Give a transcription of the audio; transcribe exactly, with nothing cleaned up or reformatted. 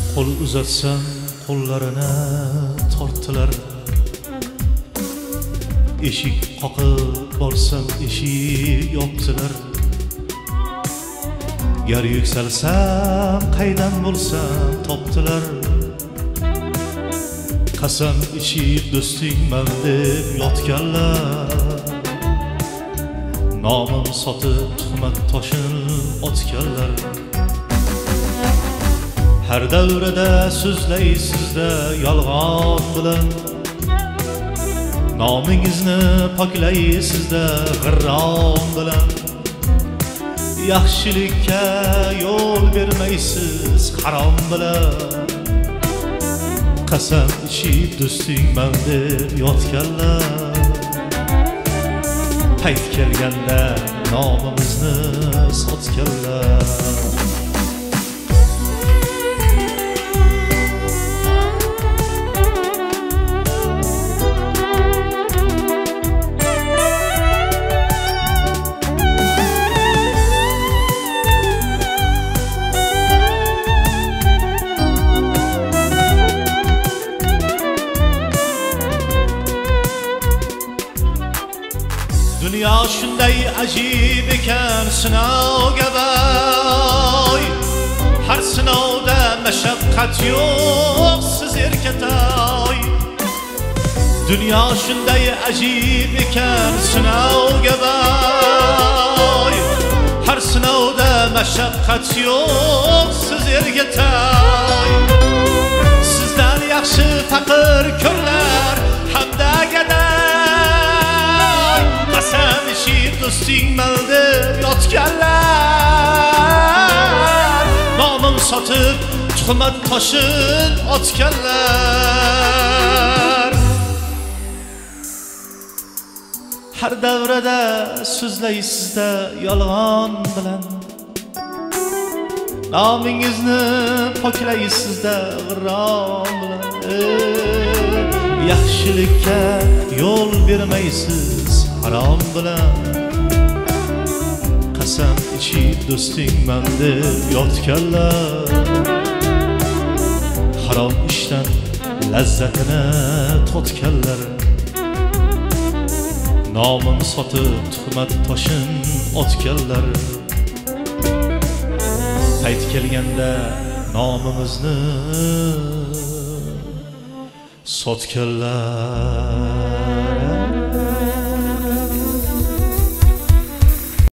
Qo'l uzatsam qo'llarini tortdilar. Eshik qoqib borsam eshik yopdilar. Gar yuksalsam qaydan bo'lsam topdilar. Qasam ichib do'stingman deb yotganlar. Nomim sotib tuhmat toshin otganlar. Har davrada so'zlaysizda yolg'on bilan. Nomingizni poklaysizda g'irrom bilan. Yaxshilikka yo'l bermaysiz harom bilan. Qasam ichib do'stingman deb yotganlar. Payt kelganda nomimizni sotganlar. Dünya shunday ajib ekan sinovga boy. Har sinovda mashaqqat yo'q siz erkatoy. Dünya shunday ajib ekan sinovga boy. Har sinovda mashaqqat yo'q siz erkatoy. Sizdan yaxshi faqir ko'rlar hamda gaday. Qasam ichib do'stingman deb yotganlar. Nomim sotib tuhmat toshin otganlar. Har davrada so'zlaysizda yolg'on bilan. Nomingizni poklaysizda g'irrom bilan. Yaxshilikka yo'l bermaysiz harom bilan. Qasam ichib do'stingman deb yotganlar. Harom ishdan lazzatini totganlar. Nomim sotib tuhmat toshin otganlar. Payt kelganda nomimizni sotganlar.